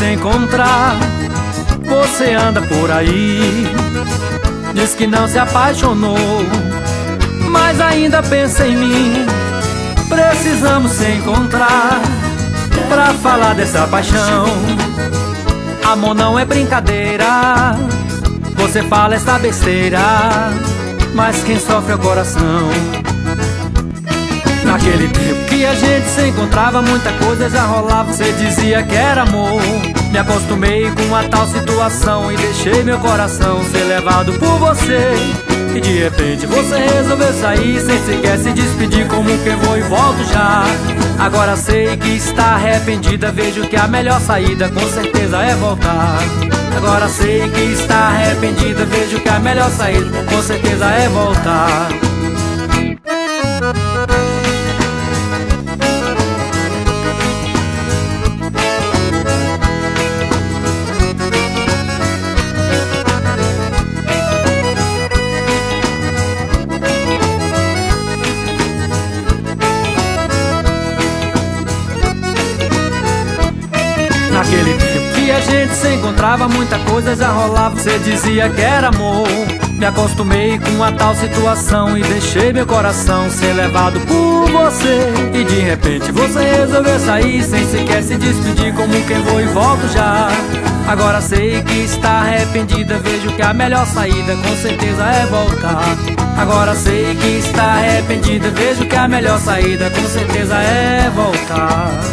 se encontrar. Você anda por aí, diz que não se apaixonou, mas ainda pensa em mim. Precisamos se encontrar pra falar dessa paixão. Amor não é brincadeira, você fala essa besteira, mas quem sofre é o coração. Naquele tempo que a gente se encontrava, muita coisa já rolava, você dizia que era amor. Me acostumei com a tal situação e deixei meu coração ser levado por você. E de repente você resolveu sair sem sequer se despedir, como quem vou e volto já. Agora sei que está arrependida, vejo que a melhor saída com certeza é voltar. Agora sei que está arrependida, vejo que a melhor saída com certeza é voltar. Naquele tempo que a gente se encontrava, muita coisa já rolava, você dizia que era amor. Me acostumei com a tal situação e deixei meu coração ser levado por você. E de repente você resolveu sair sem sequer se despedir, como quem vou e volto já. Agora sei que está arrependida, vejo que a melhor saída com certeza é voltar. Agora sei que está arrependida, vejo que a melhor saída com certeza é voltar.